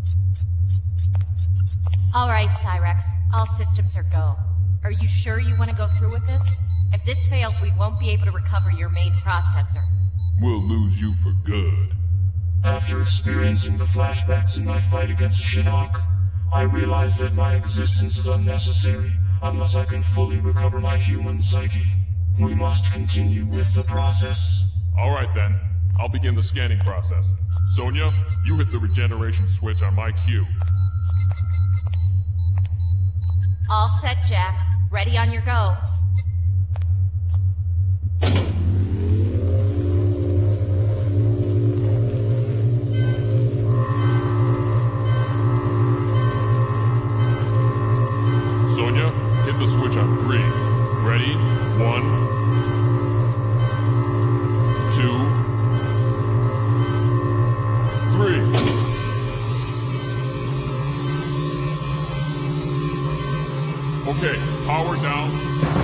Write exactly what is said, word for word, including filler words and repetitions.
Alright, Cyrex. All systems are go. Are you sure you want to go through with this? If this fails, we won't be able to recover your main processor. We'll lose you for good. After experiencing the flashbacks in my fight against Shinnok, I realize that my existence is unnecessary unless I can fully recover my human psyche. We must continue with the process. Alright then. I'll begin the scanning process. Sonia, you hit the regeneration switch on my cue. All set, Jax. Ready on your go. Sonia, hit the switch on three. Ready? One. Two. Three. Okay, power down.